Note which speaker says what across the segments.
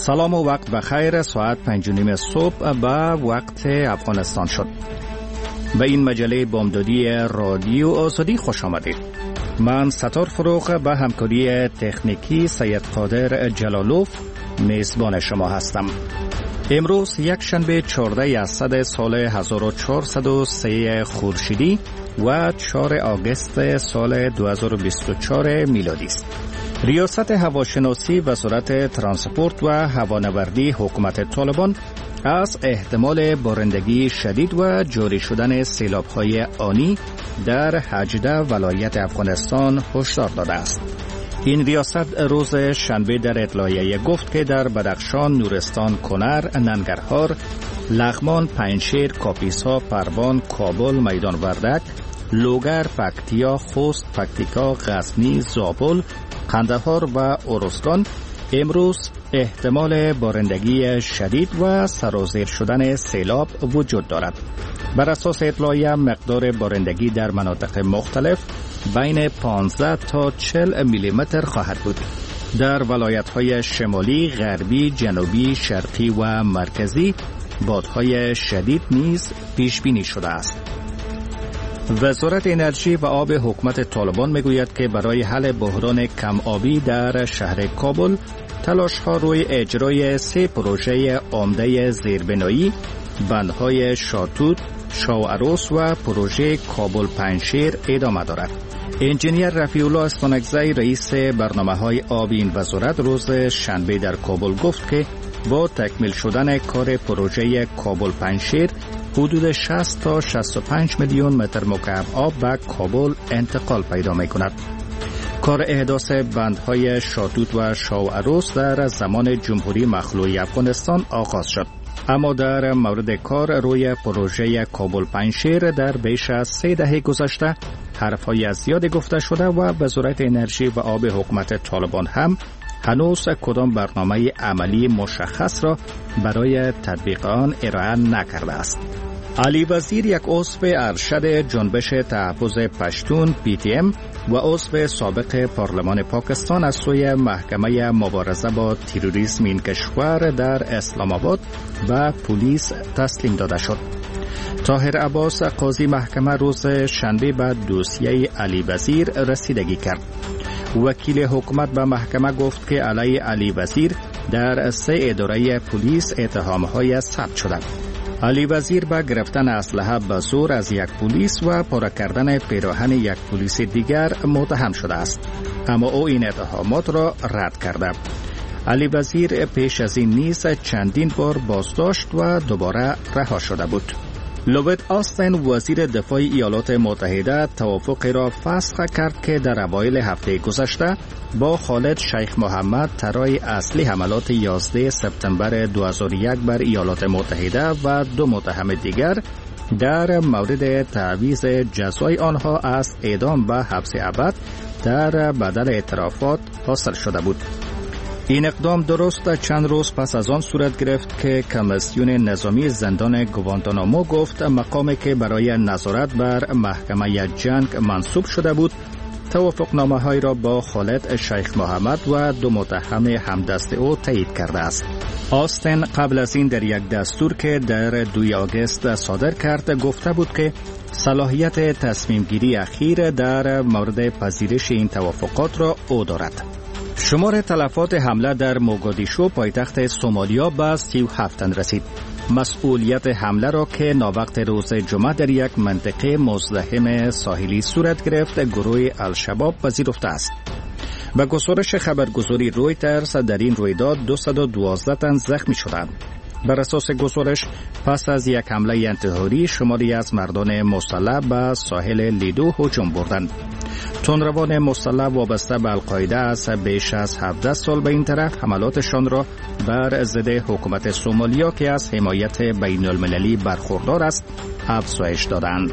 Speaker 1: سلام و وقت بخیر. ساعت 5:30 صبح به وقت افغانستان شد. به این مجله بامدادی رادیو آزادی خوش آمدید. من ستار فروغ به همکاری تکنیکی سید قادر جلالوف میزبان شما هستم. امروز یک شنبه 14 اسفند سال 1403 خورشیدی و 4 آگوست سال 2024 میلادی است. ریاست هواشناسی وزارت ترانسپورت و هوانوردی حکومت طالبان از احتمال بارندگی شدید و جاری شدن سیلاب‌های آنی در 18 ولایت افغانستان هشدار داده است. این ریاست روز شنبه در اطلاعیه گفت که در بدخشان، نورستان، کنر، ننگرهار، لغمان، پنجشیر، کاپیسا، پروان، کابل، میدان وردک، لوگر، پکتیا، خوست، پکتیکا، غزنی، زابل، قندهار و ارزگان امروز احتمال بارندگی شدید و سرازیر شدن سیلاب وجود دارد. بر اساس اطلاعیه مقدار بارندگی در مناطق مختلف بین 15 تا 40 میلیمتر خواهد بود. در ولایت‌های شمالی، غربی، جنوبی، شرقی و مرکزی بادهای شدید نیز پیش بینی شده است. وزارت انرژی و آب حکومت طالبان میگوید که برای حل بحران کم آبی در شهر کابل تلاش‌ها روی اجرای 3 پروژه عمده زیربنایی، بندهای شاتوت، شاوعروس و پروژه کابل پنجشیر ادامه دارد. انجینیر رفیع الله استانکزی رئیس برنامه‌های آب این وزارت روز شنبه در کابل گفت که با تکمیل شدن کار پروژه کابل پنجشیر حدود 60 تا 65 میلیون متر مکعب آب به کابل انتقال پیدا می‌کند. کار احداث بندهای شاتوت و شاوعروس در زمان جمهوری مخلوع افغانستان آغاز شد. اما در مورد کار روی پروژه کابل پنجشیر در بیش از 3 دهه گذشته حرف‌های زیادی گفته شده و وزارت انرژی و آب حکومت طالبان هم هنوز کدام برنامه عملی مشخص را برای تطبیق آن ارائه نکرده است. علی وزیر، یک عضو ارشد جنبش تحفظ پشتون PTM و عضو سابق پارلمان پاکستان از سوی محکمه مبارزه با تروریسم این کشور در اسلام آباد و پلیس تسلیم داده شد. طاهر عباس قاضی محکمه روز شنبه به دوسیه علی وزیر رسیدگی کرد. وکیل حکومت به محکمه گفت که علی علی وزیر در 3 اداره پلیس اتهام‌های ثبت شده. علی وزیر به گرفتن اسلحه به زور از یک پلیس و پاره کردن پیراهن یک پلیس دیگر متهم شده است، اما او این اتهامات را رد کرده. علی وزیر پیش از این نیز چندین بار بازداشت و دوباره رها شده بود. لوید آستن وزیر دفاع ایالات متحده توافقی را فسخ کرد که در اوایل هفته گذشته با خالد شیخ محمد طراح اصلی حملات 11 سپتامبر 2001 بر ایالات متحده و 2 متهم دیگر در مورد تعویض جزای آنها از اعدام و حبس ابد در بدل اعترافات حاصل شده بود. این اقدام درست چند روز پس از آن صورت گرفت که کمیسیون نظامی زندان گوانتانامو گفت مقامی که برای نظارت بر محکمه جنگ منصوب شده بود توافقنامه‌های را با خالد شیخ محمد و 2 متهم همدست او تایید کرده است. آستن قبل از این در یک دستور که در 2 آگوست صادر کرد گفته بود که صلاحیت تصمیم گیری اخیر در مورد پذیرش این توافقات را او دارد. شمار تلفات حمله در موگادیشو پایتخت سومالیا به 37 تن رسید. مسئولیت حمله را که ناوقت روز جمعه در یک منطقه مزدحم ساحلی صورت گرفت گروه الشباب پذیرفته است. به گزارش خبرگزاری رویترز در این رویداد 212 تن زخمی شدند. بر اساس گزارش پس از یک حمله انتحاری شماری از مردان مسلح به ساحل لیدو هجوم بردند. تندروان مسلح وابسته به القاعده از بیش از 17 سال به این طرف حملاتشان را بر ضد حکومت سومالیا که از حمایت بین المللی برخوردار است افزایش دادند.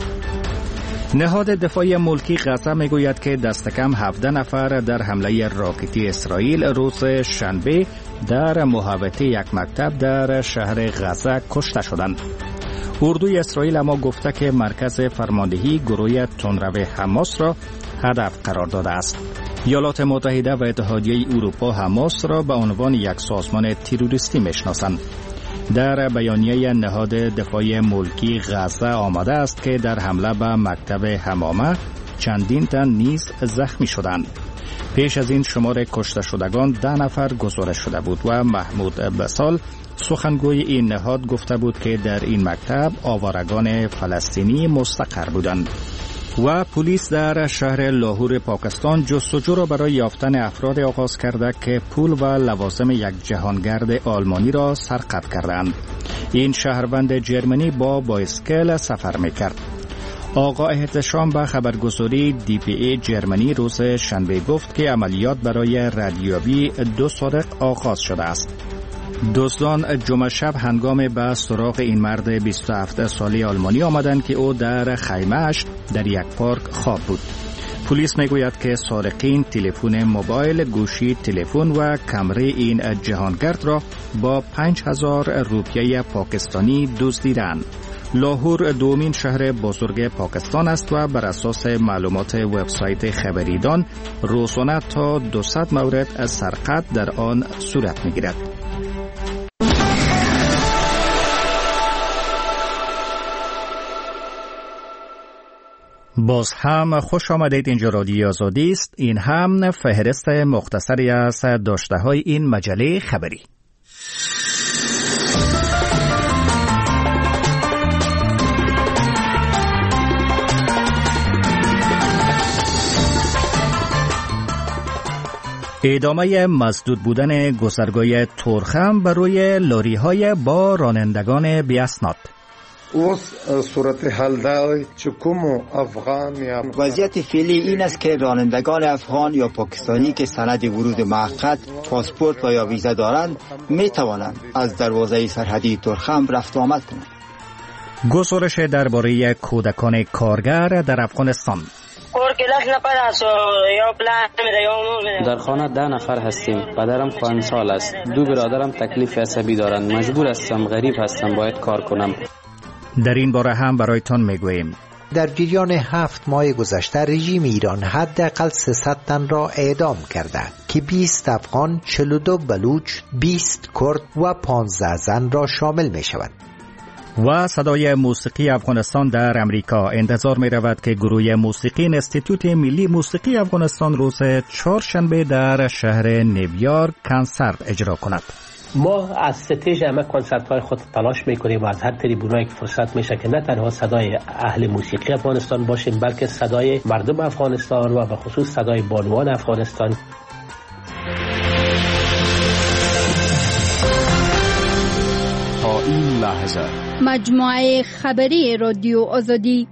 Speaker 1: نهاد دفاعی ملکی غزه میگوید که دست کم 17 نفر در حمله راکتی اسرائیل روز شنبه در محوطه یک مکتب در شهر غزه کشته شدند. اردوی اسرائیل اما گفته که مرکز فرماندهی گروه تندرو حماس را هدف قرار داده است. ایالات متحده و اتحادیه اروپا حماس را به عنوان یک سازمان تروریستی میشناسند. در بیانیه نهاد دفاع ملکی غزه آمده است که در حمله به مکتب حمامه چندین تن نیز زخمی شدند. پیش از این شمار کشته شدگان 10 نفر گزارش شده بود و محمود بسال سخنگوی این نهاد گفته بود که در این مکتب آوارگان فلسطینی مستقر بودند. و پلیس در شهر لاهور پاکستان جستجو را برای یافتن افراد آغاز کرده که پول و لوازم یک جهانگرد آلمانی را سرقت کردند. این شهروند جرمنی با بایسکل سفر میکرد. آقا احتشام به خبرگزاری DPA جرمنی روز شنبه گفت که عملیات برای ردیابی 2 سارق آغاز شده است. دزدان جمعه شب هنگام به سراغ این مرد 27 ساله آلمانی آمدند که او در خیمه‌اش در یک پارک خواب بود. پلیس میگوید که سارقین تلفن موبایل، گوشی تلفن و کمره این جهانگرد را با 5000 روپیه پاکستانی دزدیدند. لاهور دومین شهر بزرگ پاکستان است و بر اساس معلومات وبسایت خبریدان روزانه تا 200 مورد از سرقت در آن صورت میگیرد. باز هم خوش آمدید. اینجا رادیو آزادی است. این هم فهرست مختصری از داشته‌های این مجله خبری. ادامه مسدود بودن گذرگاه تورخم بر روی لاری‌های با رانندگان بی‌اسناد.
Speaker 2: وضعیت فعلی این است که رانندگان افغان یا پاکستانی که سند ورود موقت، پاسپورت و یا ویزا دارند می توانند از دروازه سرحدی تورخم رفت و آمد کنند.
Speaker 1: گزارش درباره کودکان کارگر در افغانستان.
Speaker 3: در خانه 10 نفر هستیم. پدرم خواهرسال است. 2 برادرم تکلیف عصبی دارند. مجبور هستم، غریب هستم، باید کار کنم.
Speaker 1: در این باره هم برایتان میگوییم.
Speaker 4: در جریان 7 ماه گذشته رژیم ایران حداقل 300 تن را اعدام کرده که 20 افغان، 42 بلوچ، 20 کرد و 15 زن را شامل می شود.
Speaker 1: و صدای موسیقی افغانستان در امریکا انتظار می رود که گروه موسیقی انستیتوت ملی موسیقی افغانستان روز چهارشنبه در شهر نیویورک کنسرت اجرا کند.
Speaker 5: ما از ستیج همه کنسرت های خود تلاش میکنیم و از هر تریبونایی که فرصت میشه که نه تنها صدای اهل موسیقی افغانستان باشیم بلکه صدای مردم افغانستان و به خصوص صدای بانوان افغانستان.
Speaker 1: تا این لحظه
Speaker 6: مجموعه خبری رادیو آزادی.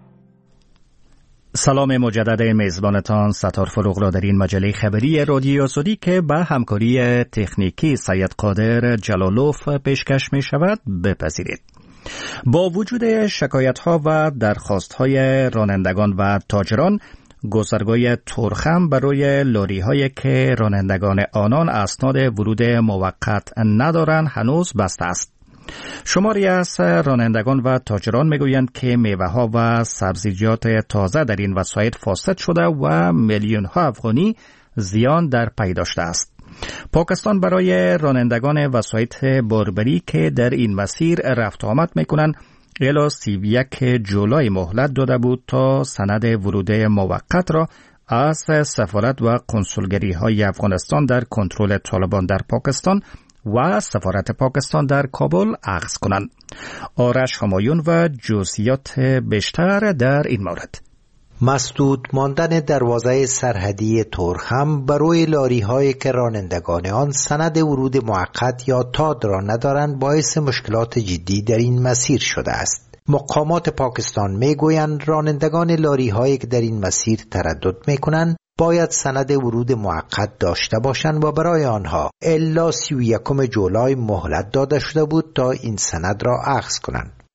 Speaker 1: سلام مجدد میزبانتان ستار فروغ را در این مجله خبری رادیو آزادی که به همکاری تکنیکی سید قادر جلالوف پیشکش می شود بپذیرید. با وجود شکایت ها و درخواست های رانندگان و تاجران، گذرگاه تورخم برای لاری هایی که رانندگان آنان اسناد ورود موقت ندارند هنوز بسته است. شماری از رانندگان و تاجران میگویند که میوه ها و سبزیجات تازه در این وسایط فاسد شده و میلیون ها افغانی زیان در پی داشته است. پاکستان برای رانندگان وسایط باربری که در این مسیر رفت آمد میکنند الی 31 جولای مهلت داده بود تا سند ورود موقت را از سفارت و کنسولگری های افغانستان در کنترل طالبان در پاکستان و سفارت پاکستان در کابل اخذ کنند. آرش همایون و جزئیات بیشتر در این مورد.
Speaker 4: مسدود ماندن دروازه سرحدی تورخم برای لاری هایی که رانندگان آن سند ورود موقت یا تاد را ندارند باعث مشکلات جدی در این مسیر شده است. مقامات پاکستان میگویند رانندگان لاری هایی که در این مسیر تردد میکنند باید سند ورود موقت داشته باشند و برای آنها الی 31 جولای مهلت داده شده بود تا این سند را اخذ کنند.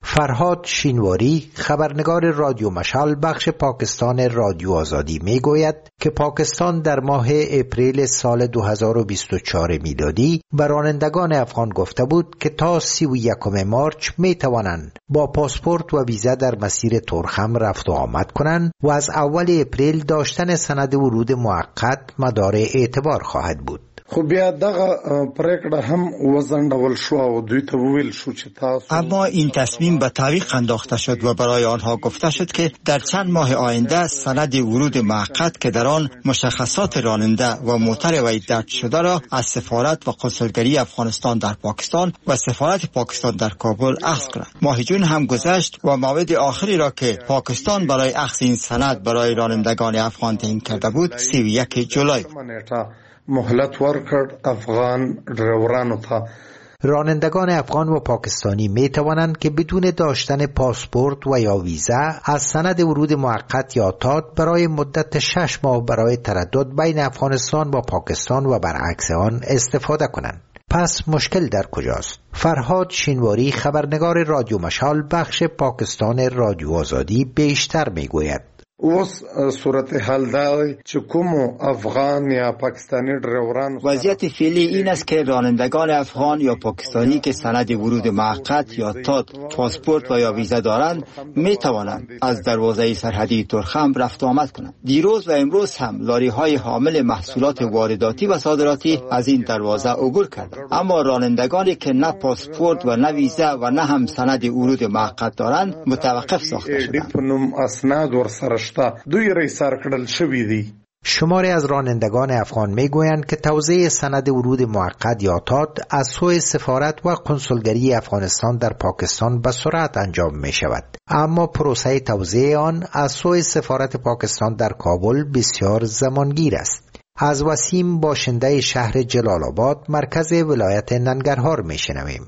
Speaker 4: فرهاد شینواری خبرنگار رادیو مشعل بخش پاکستان رادیو آزادی میگوید که پاکستان در ماه اپریل سال 2024 میلادی به رانندگان افغان گفته بود که تا 31 مارچ می توانند با پاسپورت و ویزا در مسیر تورخم رفت و آمد کنند و از اول اپریل داشتن سند ورود موقت مدار اعتبار خواهد بود.
Speaker 7: خو بیا دغه پریکړه هم وزنډول شو او دوی ته ویل شو چې تاسو
Speaker 2: اما این تصمیم به تعویق انداخته شد و برای آنها گفته شد که در چند ماه آینده سند ورود موقت که در آن مشخصات راننده و موتر وی درج شده را از سفارت و کنسولگری افغانستان در پاکستان و سفارت پاکستان در کابل اخذ کنند. ماه جون هم گذشت و موعد آخری را که پاکستان برای اخذ این سند برای رانندگان افغان تعیین کرده بود 31 جولای
Speaker 7: مهلت ورکړ افغان ډرایورانو ته.
Speaker 4: رانندگان افغان و پاکستانی می توانند که بدون داشتن پاسپورت و یا ویزا از سند ورود موقت یا تات برای مدت 6 ماه برای تردد بین افغانستان و پاکستان و برعکس آن استفاده کنند. پس مشکل در کجاست؟ فرهاد شینواری خبرنگار رادیو مشعل بخش پاکستان رادیو آزادی بیشتر می گوید.
Speaker 7: اوس صورتحال دا چې کوم افغان یا پاکستانی ډرایوران
Speaker 2: وضعیت فعلی این است که رانندگان افغان یا پاکستانی که سند ورود موقت یا تات پاسپورت و یا ویزا دارند می توانند از دروازه سرحدی تورخم رفت و آمد کنند. دیروز و امروز هم لاری های حامل محصولات وارداتی و صادراتی از این دروازه عبور کردند، اما رانندگانی که نه پاسپورت و نه ویزا و نه هم سند ورود موقت دارند متوقف ساخته شدند.
Speaker 4: شماری از رانندگان افغان میگویند که توزیع سند ورود موقت یا تات از سوی سفارت و کنسولگری افغانستان در پاکستان به سرعت انجام می شود، اما پروسه توزیع آن از سوی سفارت پاکستان در کابل بسیار زمانگیر است. از وسیم باشنده شهر جلال آباد مرکز ولایت ننگرهار می شنویم.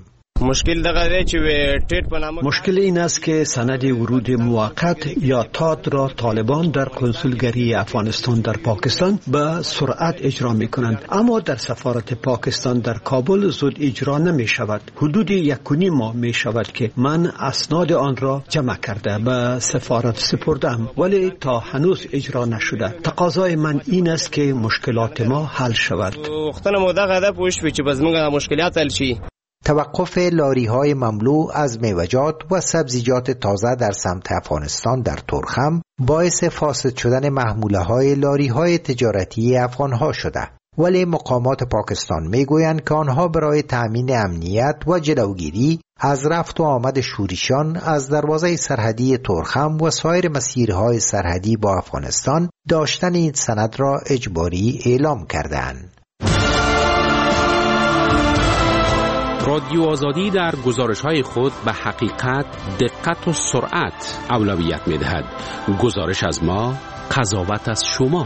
Speaker 8: مشکل این است که سند ورود موقت یا تات را طالبان در کنسولگری افغانستان در پاکستان به سرعت اجرا می کنند، اما در سفارت پاکستان در کابل زود اجرا نمی شود. حدود 1.5 ماه می شود که من اسناد آن را جمع کرده به سفارت سپردم، ولی تا هنوز اجرا نشده. تقاضای من این است که مشکلات ما حل شود.
Speaker 4: توقف لاری‌های مملو از میوه‌جات و سبزیجات تازه در سمت افغانستان در تورخم باعث فاسد شدن محموله‌های لاری‌های تجارتی افغان‌ها شده، ولی مقامات پاکستان میگویند که آنها برای تأمین امنیت و جلوگیری از رفت و آمد شوریشان از دروازه سرحدی تورخم و سایر مسیرهای سرحدی با افغانستان داشتن این سند را اجباری اعلام کردند.
Speaker 9: رادیو آزادی در گزارش‌های خود به حقیقت، دقت و سرعت اولویت می‌دهد. گزارش از ما، قضاوت از شما.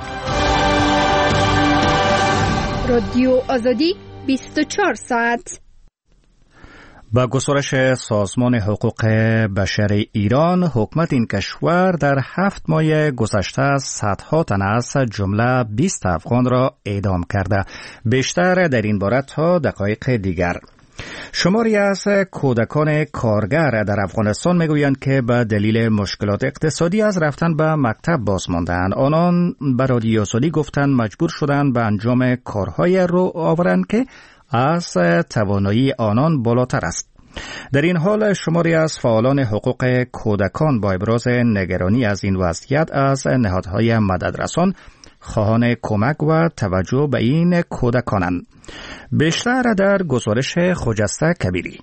Speaker 6: رادیو آزادی 24 ساعت.
Speaker 1: با گزارش سازمان حقوق بشر ایران، حکومت این کشور در 7 ماه گذشته صدها تن از جمله 20 افغان را اعدام کرده. بیشتر در این باره تا دقایق دیگر. شماری از کودکان کارگر در افغانستان میگویند که به دلیل مشکلات اقتصادی از رفتن به مکتب باز ماندند. آنان به رادیو آزادی گفتند مجبور شدند به انجام کارهای رو آورند که از توانایی آنان بالاتر است. در این حال شماری از فعالان حقوق کودکان با ابراز نگرانی از این وضعیت از نهادهای مددرسان خواهان کمک و توجه به این کودکانند. بیشتر در گزارش خجسته کبیری.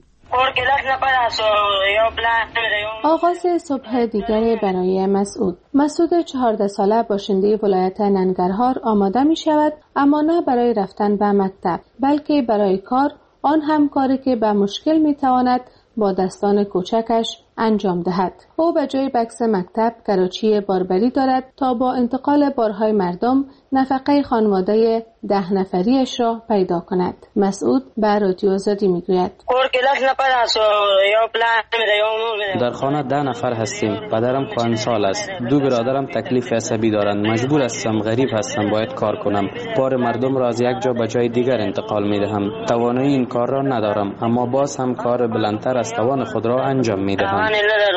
Speaker 10: آغاز صبح دیگر برای مسعود 14 ساله باشنده ولایت ننگرهار آماده می شود، اما نه برای رفتن به مکتب بلکه برای کار، آن هم کاری که به مشکل می تواند با دستان کوچکش انجام دهد. او به جای بکس مکتب کراچی باربری دارد تا با انتقال بارهای مردم نفقه خانواده 10 نفریش را پیدا کند. مسعود به رادیو آزادی میگوید
Speaker 3: در خانه 10 نفر هستیم. پدرم کهنسال است. 2 برادرم تکلیف عصبی دارند. مجبور هستم، غریب هستم، باید کار کنم. بار مردم را از یک جا به جای دیگر انتقال می دهم. توانایی این کار را ندارم، اما باز هم کار بلندتر از توان خود را انجام می دهم.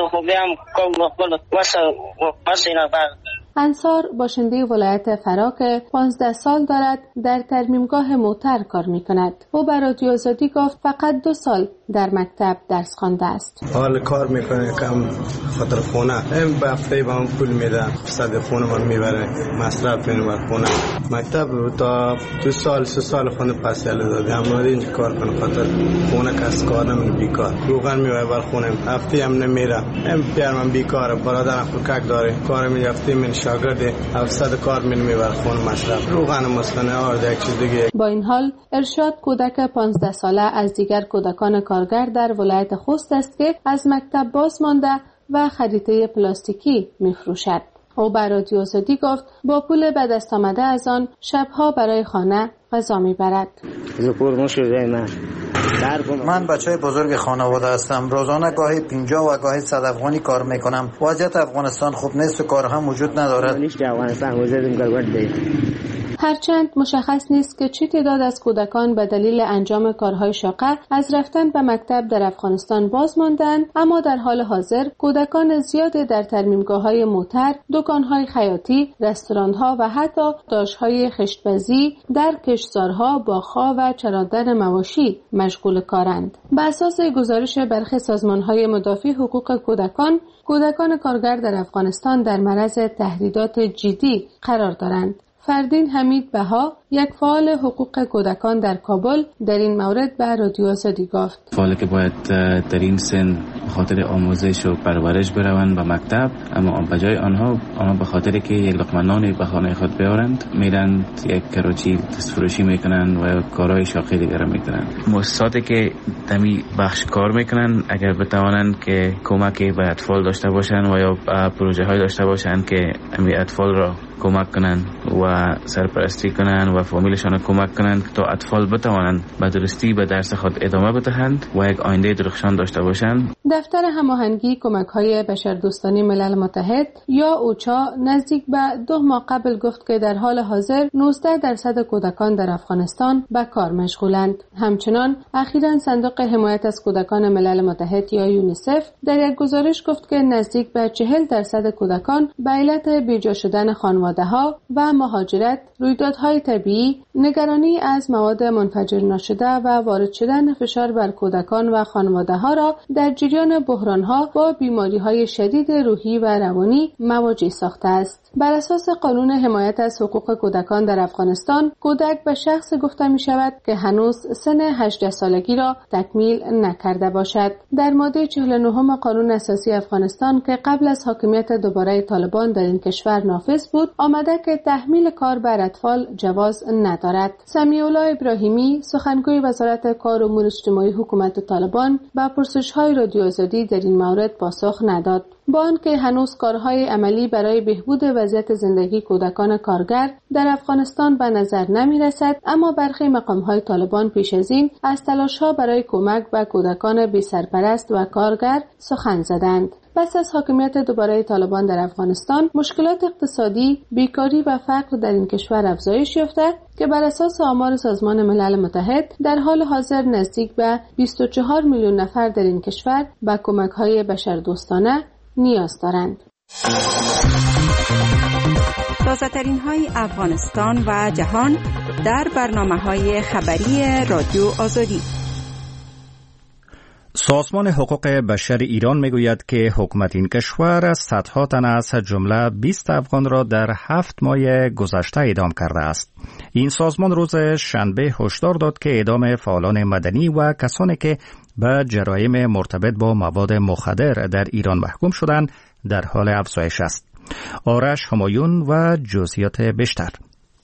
Speaker 10: انصار باشنده ولایت فرا که 15 سال دارد در ترمیمگاه موتر کار می کند. او به رادیو آزادی گفت فقط 2 سال در مکتب درس خوانده است.
Speaker 11: حال کار میکنه کم خاطر خونه به هفته به من پول میده، صد خونه من میبره، مصرف میبره خونه. مکتب تا 2 سال 3 سال خونه پس داده، اما اینجا کار کنه خاطر خونه کس کار نمیکنه، بیکار روغن میبره بر خونه، هفته هم نمیره. پیر من بیکاره، برادرم فکک داره، کار میرفته من شاگرده، 700 کار میبره خونه، مصرف روغن مسکنه آرده یک چیز دیگه.
Speaker 10: با این حال ارشاد کودک 15 ساله از دیگر کودکان کارگر در ولایت خوست است که از مکتب باز مانده و خریطه پلاستیکی میفروشد. او به رادیو آزادی گفت با پول به دست آمده از آن شبها برای خانه غذا میبرد.
Speaker 12: من بچه بزرگ خانواده هستم. روزانه گاهی 50 و گاهی 100 افغانی کار میکنم. وضعیت افغانستان خوب نیست و کار هم وجود ندارد.
Speaker 10: هرچند مشخص نیست که چه تعداد از کودکان به دلیل انجام کارهای شاقه از رفتن به مکتب در افغانستان باز ماندند، اما در حال حاضر کودکان زیاد در ترمیمگاه‌های موتر، دکان‌های خیاطی، رستوران‌ها و حتی داشت‌های خشت‌بازی در کشتزارها، باغ‌ها و چراندن مواشی مشغول کارند. به اساس گزارش برخی سازمان‌های مدافع حقوق کودکان، کودکان کارگر در افغانستان در معرض تهدیدات جدی قرار دارند. فردین حمید بها، یک فعال حقوق کودکان در کابل، در این مورد به رادیو آزادی گفت
Speaker 13: فعالی که باید در این سن به خاطر آموزش و پرورش بروند به مکتب، اما به جای آنها به خاطر که یک لقمه نان به خانه خود بیارند میرند یک کراچی دستفروشی میکنند و کارهای شاقی دیگر میکنند. مؤسساتی که دمی بخش کار میکنند اگر بتوانند که کمکی به اطفال داشته باشند و یا پروژه های داشته باشند که امی اطفال را کمک کنند و سرپرستی کنند و فامیلشان کمک کنند تا اطفال بتوانند به درستی به درس خود ادامه بدهند و یک آینده درخشان داشته باشند.
Speaker 10: دفتر هماهنگی کمک‌های بشردوستانه ملل متحد یا اوچا نزدیک به 2 ماه قبل گفت که در حال حاضر 19% کودکان در افغانستان به کار مشغولند. همچنان اخیراً صندوق حمایت از کودکان ملل متحد یا یونیسف در یک گزارش گفت که نزدیک به 40% کودکان به علت بیجا شدن خانواده‌ها و مهاجرت، رویدادهای طبیعی، نگرانی از مواد منفجر نشده و وارد شدن فشار بر کودکان و خانواده‌ها را در جریان بحران‌ها با بیماری‌های شدید روحی و روانی مواجه ساخته است. بر اساس قانون حمایت از حقوق کودکان در افغانستان، کودک به شخص گفته می‌شود که هنوز سن 18 سالگی را تکمیل نکرده باشد. در ماده 49 قانون اساسی افغانستان که قبل از حاکمیت دوباره طالبان در این کشور نافذ بود، آمده که تحمیل کار بر اطفال جواز ندارد. سمیع الله ابراهیمی، سخنگوی وزارت کار و امور اجتماعی حکومت طالبان، به پرسش‌های رادیو آزادی در این مورد پاسخ نداد. با آنکه هنوز کارهای عملی برای بهبود وضعیت زندگی کودکان کارگر در افغانستان به نظر نمی‌رسد، اما برخی مقام‌های طالبان پیش از این از تلاش‌ها برای کمک به کودکان بی‌سرپرست و کارگر سخن زدند. پس از حاکمیت دوباره طالبان در افغانستان، مشکلات اقتصادی، بیکاری و فقر در این کشور افزایش یافته که بر اساس آمار سازمان ملل متحد در حال حاضر نزدیک به 24 میلیون نفر در این کشور به کمک‌های بشردوستانه نیاز دارند.
Speaker 14: تازه‌ترین های افغانستان و جهان در برنامه‌های خبری رادیو آزادی.
Speaker 1: سازمان حقوق بشر ایران میگوید که حکومت این کشور صدها تن از جمله 20 افغان را در 7 ماه گذشته اعدام کرده است. این سازمان روز شنبه هشدار داد که اعدام فعالان مدنی و کسانی که به جرایم مرتبط با مواد مخدر در ایران محکوم شدند در حال افزایش است. آرش همایون و جزئیات بیشتر.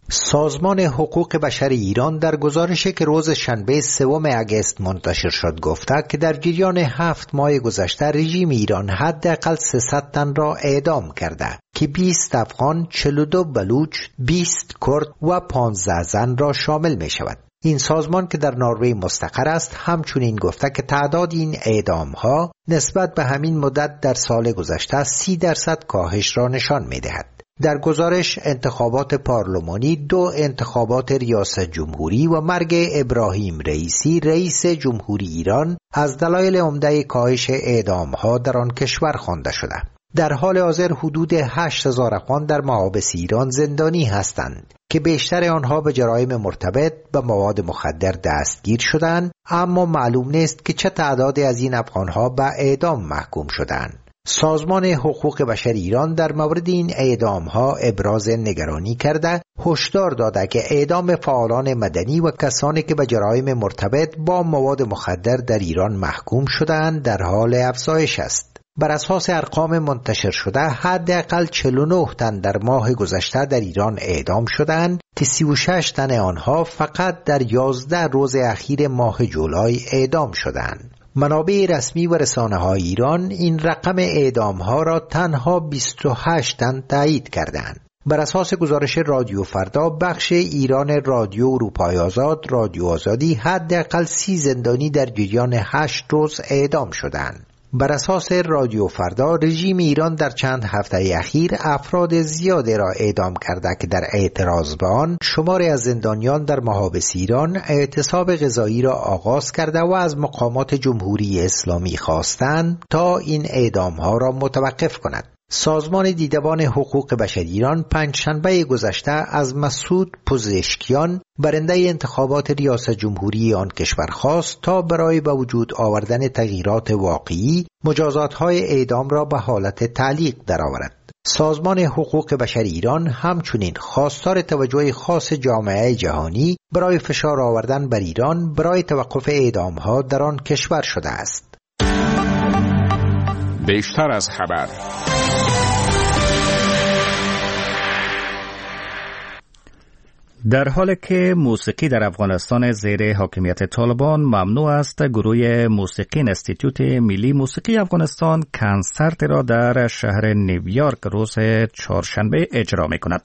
Speaker 4: سازمان حقوق بشر ایران در گزارشی که روز شنبه 3 اگست منتشر شد گفته که در جریان 7 ماه گذشته رژیم ایران حداقل 300 تن را اعدام کرده که 20 افغان، 42 بلوچ، 20 کرد و 15 زن را شامل می شود. این سازمان که در نروژ مستقر است همچنین گفته که تعداد این اعدام‌ها نسبت به همین مدت در سال گذشته 30% کاهش را نشان می دهد. در گزارش انتخابات پارلمانی، 2 انتخابات ریاست جمهوری و مرگ ابراهیم رئیسی رئیس جمهوری ایران از دلایل عمده کاهش اعدام‌ها در آن کشور خوانده شده. در حال حاضر حدود 8000 افغان در محابس ایران زندانی هستند که بیشتر آنها به جرایم مرتبط به مواد مخدر دستگیر شدند، اما معلوم نیست که چه تعدادی از این افغانها به اعدام محکوم شدند. سازمان حقوق بشر ایران در مورد این اعدام‌ها ابراز نگرانی کرده، هشدار داده که اعدام فعالان مدنی و کسانی که به جرایم مرتبط با مواد مخدر در ایران محکوم شدند در حال افزایش است. بر اساس ارقام منتشر شده حداقل 49 تن در ماه گذشته در ایران اعدام شدند که 36 تن آنها فقط در 11 روز اخیر ماه جولای اعدام شدند. منابع رسمی و رسانه‌های ایران این رقم اعدام‌ها را تنها 28 تن تایید کردند. بر اساس گزارش رادیو فردا بخش ایران رادیو اروپای آزاد، رادیو آزادی، حداقل 30 زندانی در جریان 8 روز اعدام شدند. بر اساس رادیو فردا رژیم ایران در چند هفته اخیر افراد زیادی را اعدام کرده که در اعتراض به آن شماری از زندانیان در محابس ایران اعتصاب غذایی را آغاز کرده و از مقامات جمهوری اسلامی خواستند تا این اعدام‌ها را متوقف کند. سازمان دیدبان حقوق بشر ایران پنجشنبه گذشته از مسعود پزشکیان برنده انتخابات ریاست جمهوری آن کشور خواست تا برای به وجود آوردن تغییرات واقعی مجازات‌های اعدام را به حالت تعلیق درآورد. سازمان حقوق بشر ایران همچنین خواستار توجه خاص جامعه جهانی برای فشار آوردن بر ایران برای توقف اعدام‌ها در آن کشور شده است.
Speaker 9: بیشتر از خبر.
Speaker 1: در حالی که موسیقی در افغانستان زیر حاکمیت طالبان ممنوع است، گروه موسیقی انستیتوت ملی موسیقی افغانستان کنسرت را در شهر نیویورک روز چهارشنبه اجرا می کند.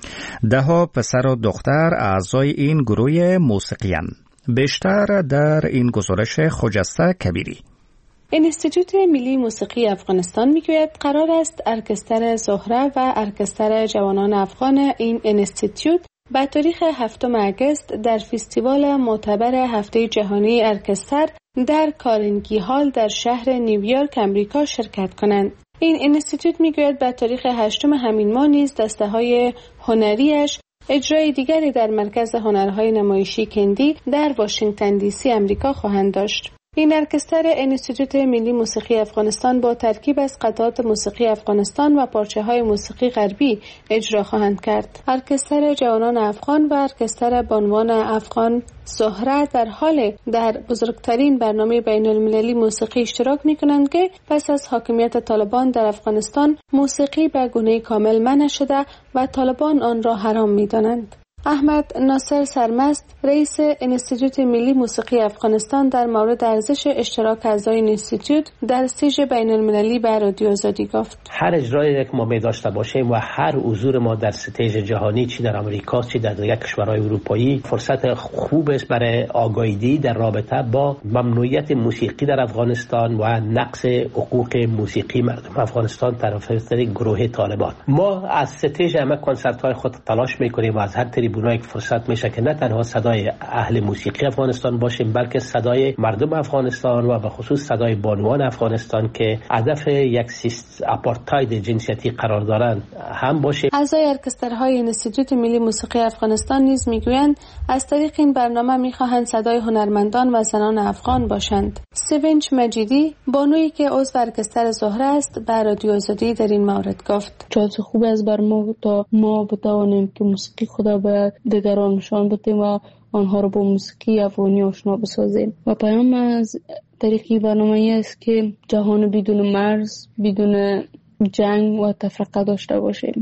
Speaker 1: دهها پسر و دختر اعضای این گروه موسیقی‌اند. بیشتر در این گزارش خجسته کبیری.
Speaker 10: انستیتوت ملی موسیقی افغانستان میگوید قرار است ارکستر زهره و ارکستر جوانان افغان این انستیتوت به تاریخ 7 اگست در فستیوال معتبر هفته جهانی ارکستر در کارنگی هال در شهر نیویورک امریکا شرکت کنند. این انستیتوت میگوید به تاریخ 8 همین ماه نیز دسته‌های هنریش اجرای دیگری در مرکز هنرهای نمایشی کندی در واشنگتن دی سی امریکا خواهند داشت. این ارکستر انستیتوت ملی موسیقی افغانستان با ترکیب از قطعات موسیقی افغانستان و پارچه‌های موسیقی غربی اجرا خواهند کرد. ارکستر جوانان افغان و ارکستر بانوان افغان زهره در حال در بزرگترین برنامه بین المللی موسیقی اشتراک می‌کنند که پس از حاکمیت طالبان در افغانستان موسیقی به گونه کامل منع شده و طالبان آن را حرام می‌دانند. احمد ناصر سرمست رئیس انستیتوت ملی موسیقی افغانستان در مورد ارزش اشتراک اعضای انستیتوت در استیج بین المللی به رادیو آزادی گفت:
Speaker 5: هر اجرایی که ما می داشته باشیم و هر حضور ما در استیج جهانی، چی در امریکا چی در دیگر کشورهای اروپایی، فرصت خوب است برای آگاهی در رابطه با ممنوعیت موسیقی در افغانستان و نقض حقوق موسیقی مردم افغانستان طرفدار گروه طالبان. ما از استیج همه کنسرت‌های خود تلاش می‌کنیم و از هر تریبونایی که فرصت میشه که نه تنها صدای اهل موسیقی افغانستان باشیم بلکه صدای مردم افغانستان و به خصوص صدای بانوان افغانستان که هدف یک آپارتاید جنسیتی قرار دارند هم باشه.
Speaker 10: اعضای ارکسترهای انستیتوت ملی موسیقی افغانستان نیز میگویند از طریق این برنامه میخواهند صدای هنرمندان و زنان افغان باشند. سوینچ مجیدی بانویی که عضو ارکستر زهره است به رادیو آزادی در این مورد گفت:
Speaker 15: جایزه خوب است بر ما تا ما بتوانیم که موسیقی خدا به دیگران نشان بدیم و آنها را با موسیقی افغانی آشنا بسازیم. و پیام از طریق برنامه است که جهان بدون مرز، بدون جنگ و تفرقه داشته باشیم.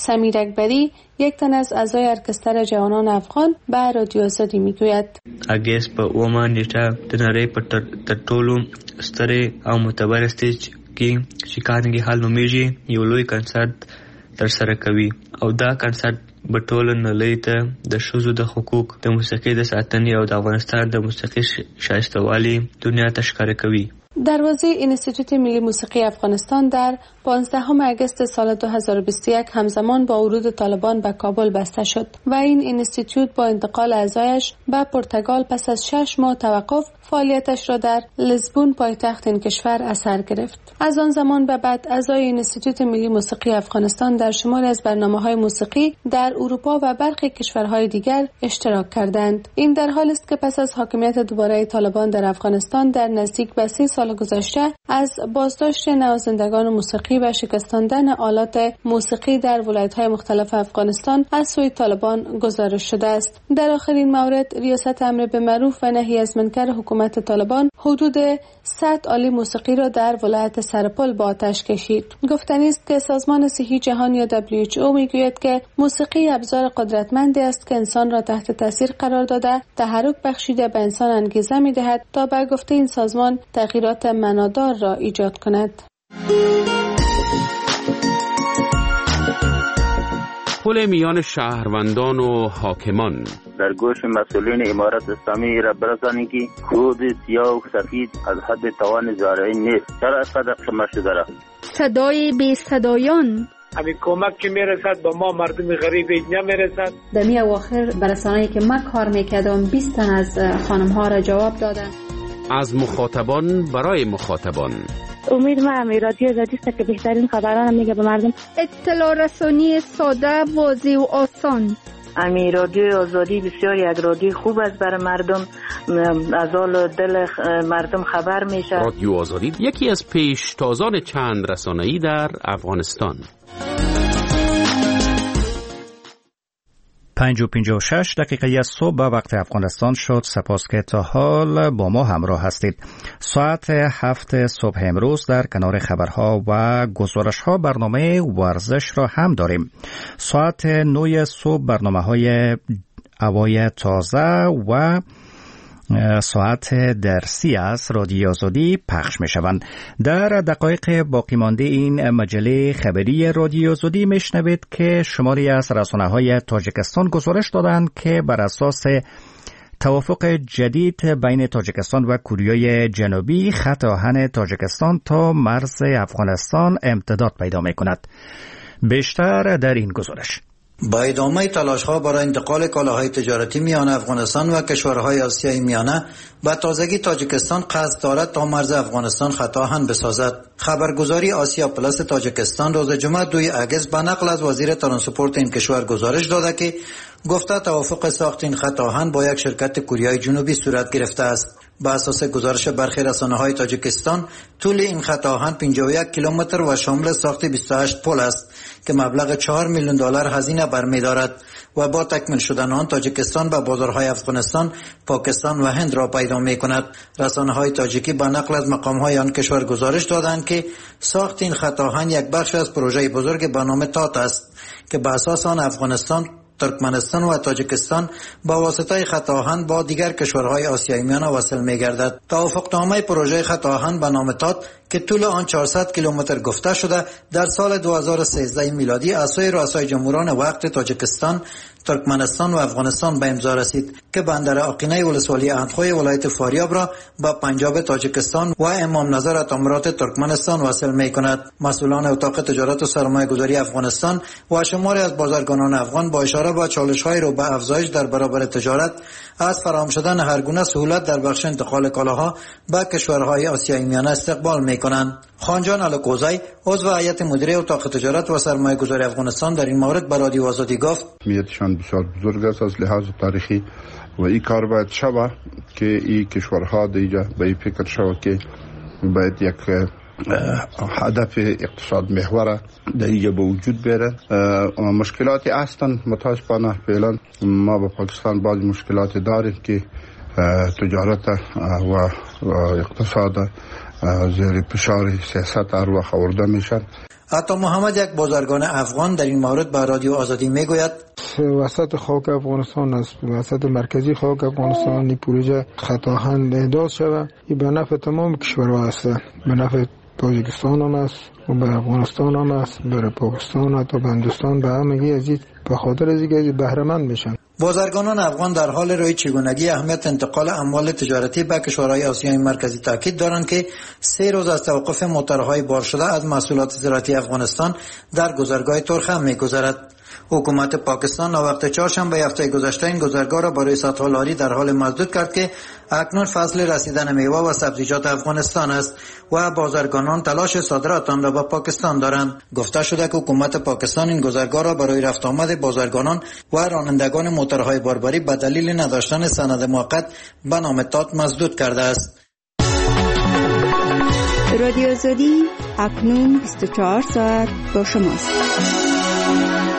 Speaker 10: سمیر اکبری، یک تن از اعضای ارکستر جوانان افغان، به رادیو آزادی میگوید:
Speaker 16: اگست په اومه نیټه د نړۍ په تر ټولو ستره او معتبر سټیج کې چې کارنګي هال نومیږي یو لوی کنسرت ترسره کوي او دا کنسرت په ټوله نړۍ ته د ښځو د حقوق د موسیقۍ د ساتنې او د افغانستان د موسیقي شایسته‌والي دنیا ته ښکاره کوي.
Speaker 10: دروازه انستیتوت ملی موسیقی افغانستان در 15 اگست سال 2021 همزمان با ورود طالبان به کابل بسته شد و این انستیتوت با انتقال اعضایش به پرتغال پس از 6 ماه توقف فعالیتش را در لیسبون پایتخت این کشور اثر گرفت. از آن زمان به بعد اعضای انستیتوت ملی موسیقی افغانستان در شماری از برنامه‌های موسیقی در اروپا و برخی کشورهای دیگر اشتراک کردند. این در حالی است که پس از حاکمیت دوباره طالبان در افغانستان در نزدیک به 3 سال گذشته از بازداشت نوازندگان موسیقی و شکستاندن آلات موسیقی در ولایت‌های مختلف افغانستان از سوی طالبان گزارش شده است. در آخرین مورد ریاست امر به معروف و نهی از منکر حکومت طالبان حدود 100 آله موسیقی را در ولایت سرپل به آتش کشید. گفتنی است که سازمان صحی جهان یا WHO میگوید که موسیقی ابزار قدرتمندی است که انسان را تحت تاثیر قرار داده، تحرک بخشیده به انسان انگیزه می‌دهد تا به گفته این سازمان تغییرات معنادار را ایجاد کند.
Speaker 9: پل میان شهروندان و حاکمان
Speaker 17: در گوش مسئولین امارت اسلامی را برسانید که خود سیاه و سفید از حد توان زارعین نیست. چرا اینقدر شما شده است؟
Speaker 6: صدای بی صدایان
Speaker 18: همین کمک که میرسد به ما مردم غریب نمیرسد.
Speaker 19: در می اواخر برسانه‌ای که من کار میکردم 20 تن از خانم ها را جواب دادن.
Speaker 9: از مخاطبان برای مخاطبان.
Speaker 20: امید ما رادیو آزادی است که بهترین خبران میگه به مردم.
Speaker 6: اطلاع رسانی ساده، واضح و آسان.
Speaker 21: رادیو آزادی بسیار یک رادیو خوب است برای مردم، از حال دل مردم خبر میشه.
Speaker 9: رادیو آزادی یکی از پیشتازان چند رسانه‌ای در افغانستان.
Speaker 1: 5:56 از صبح وقت افغانستان شد. سپاس که تا حال با ما همراه هستید. ساعت 7 صبح امروز در کنار خبرها و گزارش‌ها برنامه ورزش را هم داریم. ساعت 9 صبح برنامه‌های هوای تازه و ساعت درسی از رادیو آزادی پخش می شوند. در دقایق باقی مانده این مجله خبری رادیو آزادی می شنوید که شماری از رسانه‌های تاجیکستان گزارش دادند که بر اساس توافق جدید بین تاجیکستان و کره جنوبی خط آهن تاجیکستان تا مرز افغانستان امتداد پیدا می کند. بیشتر در این گزارش.
Speaker 12: با ادامه تلاش‌ها برای انتقال کالاهای تجارتی میان افغانستان و کشورهای آسیای میانه، به تازگی تاجیکستان قصد دارد تا مرز افغانستان خط آهن بسازد. خبرگزاری آسیا پلاس تاجیکستان روز جمعه 2 اگست به نقل از وزیر ترانسپورت این کشور گزارش داده که گفته توافق ساخت این خط آهن با یک شرکت کره جنوبی صورت گرفته است. به اساس گزارش برخی رسانه‌های تاجیکستان، طول این خط آهن 51 کیلومتر و شامل ساخت 28 پل است که مبلغ $4 میلیون هزینه برمی‌دارد و با تکمیل شدن آن تاجیکستان به بازارهای افغانستان، پاکستان و هند را پیدا می‌کند. رسانه‌های تاجیکی به نقل از مقام‌های آن کشور گزارش دادند که ساخت این خط آهن یک بخش از پروژه بزرگ به نام تات است که به اساس آن افغانستان، ترکمنستان و تاجیکستان با واسطه خط آهن با دیگر کشورهای آسیای میانه وصل می‌گردد. توافقنامه پروژه خط آهن به نام تات که طول آن 400 کیلومتر گفته شده در سال 2013 میلادی از سوی رؤسای جمهوران وقت تاجیکستان، ترکمنستان و افغانستان به امضا رسید که بندر آقینه ولسوالی اندخوی ولایت فاریاب را با پنجاب تاجیکستان و امام نظر اتامرات ترکمنستان وصل می‌کند. مسئولان اتاق تجارت و سرمایه‌گذاری افغانستان و شماری از بازرگانان افغان با اشاره به چالش‌های رو به افزایش در برابر تجارت از فراهم شدن هر گونه سهولت در بخش انتقال کالاها به کشورهای آسیای میانه استقبال می‌کنند. خانجان الکوزی، عضو هیئت مدیره اتاق تجارت و سرمایه‌گذاری افغانستان، در این مورد به رادیو آزادی گفت:
Speaker 22: اهمیتشان بسیار بزرگ است از لحاظ تاریخی و این کار باید شود که این کشورها دیگه به این فکر شود که باید یک هدف اقتصاد محور دیگه به وجود بیاره. مشکلاتی هستند متاسفانه فعلا ما با پاکستان بعضی مشکلات داریم که تجارت و اقتصاد زیر فشار سیاست هر وقت آورده میشن.
Speaker 12: عطا محمد یک بازرگان افغان در این مورد به رادیو آزادی میگوید
Speaker 2: وسط خاک افغانستان است، وسط مرکزی خاک افغانستان این پروژه خطاهند احداث شود. این به نفع تمام کشورها است، به نفع تاجیکستان هم است و به افغانستان هم است، برای پاکستان و تا به هندوستان، به همگی از به خاطر از اینکه بهره مند میشن.
Speaker 12: بازرگانان افغان در حال روی چگونگی اهمیت انتقال اموال تجارتی به کشورهای آسیای مرکزی تاکید دارند که 3 روز از توقف موتورهای بار شده از محصولات زراعتی افغانستان در گذرگاه تورخم می‌گذرد. حکومت پاکستان وقت چهارشنبه هفته گذشته این گذرگاه را برای صدها لاری در حال مسدود کرد که اکنون فصل رسیدن میوه و سبزیجات افغانستان است و بازرگانان تلاش صادرات آن را به پاکستان دارند. گفته شده که حکومت پاکستان این گذرگاه را برای رفت آمد بازرگانان و رانندگان موتورهای باربری به دلیل نداشتن سند موقت به نام تات مسدود کرده است.
Speaker 14: رادیو آزادی اکنون 24 ساعت با شماست.